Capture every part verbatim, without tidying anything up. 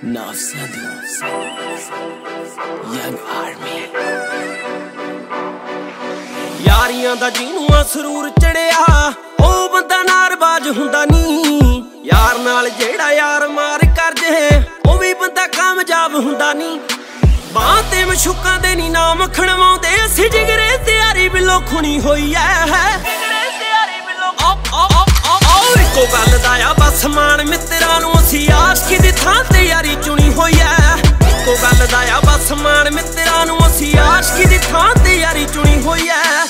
Nafsad Young Army ਯਾਰੀਆਂ ਦਾ ਜਿਹਨੂੰ ਸਰੂਰ ਚੜਿਆ ਉਹ ਬੰਦਾ ਨਾਰਬਾਜ਼ ਹੁੰਦਾ ਨੀ। ਯਾਰ ਨਾਲ ਜਿਹੜਾ ਯਾਰ ਮਾਰ ਕਰ ਜੇ ਉਹ ਵੀ ਬੰਦਾ ਕਾਮਯਾਬ ਹੁੰਦਾ ਨੀ। ਬਾਹ ਤੇ ਮਸ਼ੂਕਾਂ ਦੇ ਨੀ ਨਾਮ ਖਣਵਾਉਂਦੇ ਅਸੀਂ ਜਿਗਰੇ ਤਿਆਰੀ ਬਿਲੋ ਖੁਣੀ ਹੋਈ ਐ। ਇੱਕੋ ਗੱਲ ਦਾ ਆ ਬਸ ਮਾਣ ਮਿੱਤਰਾਂ ਨੂੰ ਅਸੀਂ ਆਸ਼ਕੀ ਦੀ ਥਾਂ ਤੇ ਯਾਰੀ ਚੁਣੀ ਹੋਈ ਐ। ਇੱਕੋ ਗੱਲ ਦਾ ਆ ਬਸ ਮਾਣ ਮਿੱਤਰਾਂ ਨੂੰ ਅਸੀਂ ਆਸ਼ਕੀ ਦੀ ਥਾਂ ਤੇ ਯਾਰੀ ਚੁਣੀ ਹੋਈ ਐ।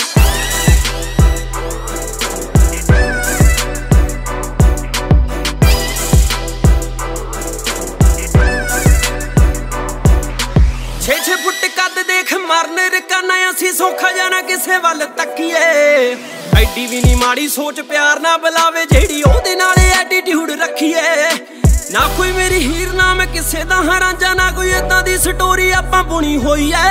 ਛੇ ਛੇ ਫੁੱਟ ਕੱਦ ਦੇਖ ਮਰਨ ਰਕਾਨਾ ਅਸੀਂ ਸੌਖਾ ਜਾਣਾ ਕਿਸੇ ਵੱਲ ਤੱਕੀਏ। ਐਡੀ ਵੀ ਨੀ ਮਾੜੀ ਸੋਚ ਪਿਆਰ ਨਾ ਬੁਲਾਵੇ ਜਿਹੜੀ ਉਹਦੇ ਨਾਲ ਐਟੀਟਿਊਡ ਰੱਖੀਏ। ਨਾ ਕੋਈ ਮੇਰੀ ਹੀਰ ਨਾ ਮੈਂ ਕਿਸੇ ਦਾ ਹਰਾਂਜਾ ਨਾ ਕੋਈ ਏਦਾਂ ਦੀ ਸਟੋਰੀ ਆਪਾਂ ਬੁਣੀ ਹੋਈ ਐ।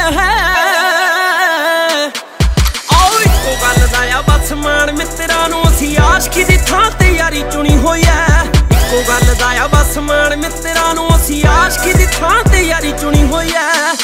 ਆਓ ਇੱਕੋ ਗੱਲ ਦਾ ਆ ਬਸ ਮਾਣ ਮਿੱਤਰਾਂ ਨੂੰ ਅਸੀਂ ਆਸ਼ਕੀ ਦੀ ਥਾਂ ਤੇ ਯਾਰੀ ਚੁਣੀ ਹੋਈ ਐ। ਇੱਕੋ ਗੱਲ ਦਾ ਆ ਬਸ ਮਾਣ ਮਿੱਤਰਾਂ ਨੂੰ ਅਸੀਂ ਆਸ਼ਕੀ ਦੀ ਥਾਂ ਤੇ ਯਾਰੀ ਚੁਣੀ ਹੋਈ ਐ।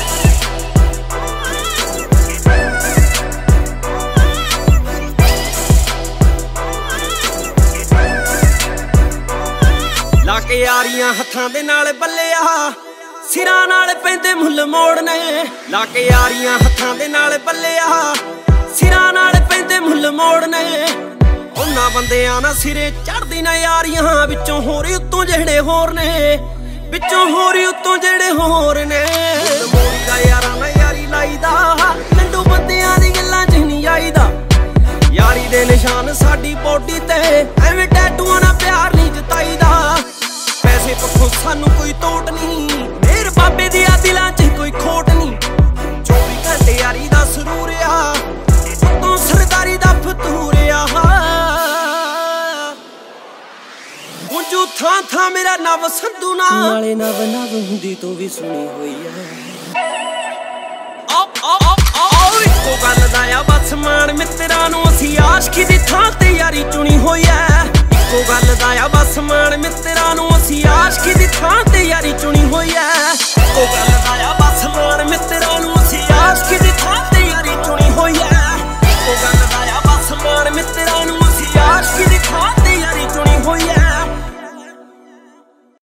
ਲਾ ਕੇ ਯਾਰੀਆਂ ਹੱਥਾਂ ਦੇ ਨਾਲ ਬੱਲਿਆ ਸਿਰਾਂ ਨਾਲ ਪੈਂਦੇ ਮੁੱਲ ਮੋੜਨੇ। ਲਾ ਕੇ ਯਾਰੀਆਂ ਹੱਥਾਂ ਦੇ ਨਾਲ ਬੱਲਿਆ ਸਿਰਾਂ ਨਾਲ ਪੈਂਦੇ ਮੁੱਲ ਮੋੜਨੇ। ਉਹਨਾਂ ਬੰਦਿਆਂ ਨਾਲ ਸਿਰੇ ਚੜਦੀ ਨਾ ਯਾਰੀਆਂ ਵਿੱਚੋਂ ਹੋਰ ਉੱਤੋਂ ਜਿਹੜੇ ਹੋਰ ਨੇ ਵਿੱਚੋਂ ਹੋਰ ਉੱਤੋਂ ਜਿਹੜੇ ਹੋਰ ਨੇ। ਮੋੜੀ ਦਾ ਯਾਰਾਂ ਨਾਲ ਯਾਰੀ ਲਾਈਦਾ ਲੰਡੂ ਬੰਦਿਆਂ ਦੀ ਗੱਲਾਂ ਚ ਨਹੀਂ ਆਈਦਾ। ਯਾਰੀ ਦੇ ਨਿਸ਼ਾਨ ਸਾਡੀ ਬੋਡੀ ਤੇ ਐਵੇਂ ਟੈਟੂਆਂ ਨਾਲ ਪਿਆਰ ਨਹੀਂ ਜਤਾਈਦਾ। ਪੈਸੇ ਪੱਖੋਂ ਸਾਨੂੰ ਕੋਈ ਤੋਟ ਨਹੀਂ ਮੇਰ ਬਾਬੇ ਦੀ ਆ ਦਿਲਾਂ ਚ ਕੋਈ ਖੋਟ ਨਹੀਂ। ਚੌਵੀ ਘੰਟੇ ਯਾਰੀ ਦਾ ਸਰੂਰ ਆ ਉਤੋਂ ਸਰਦਾਰੀ ਦਾ ਫਤੂਰ ਆ। ਉਂਝੂ ਥਾਂ ਥਾਂ ਮੇਰਾ ਨਵ ਸੰਧੂ ਨਾ ਨਾਲੇ ਨਵ ਨਵ ਹੁੰਦੀ ਤੋਂ ਵੀ ਸੁਣੀ ਹੋਈ ਐ। ਆਓ ਇੱਕੋ ਗੱਲ ਦਾ ਆ ਬਸ ਮਾਣ ਮਿੱਤਰਾਂ ਨੂੰ ਅਸੀਂ ਆਸ਼ਕੀ ਦੀ ਥਾਂ ਤੇ ਯਾਰੀ ਚੁਣੀ ਹੋਈ ਐ। ਇੱਕੋ ਗੱਲ ਦਾ ਆ ਬਸ ਮਾਣ ਮਿੱਤਰਾਂ ਨੂੰ ਅਸੀਂ ਆਸ਼ਕੀ ਦੀ ਥਾਂ ਤੇ ਯਾਰੀ ਚੁਣੀ ਹੋਈ ਐ। ਇੱਕੋ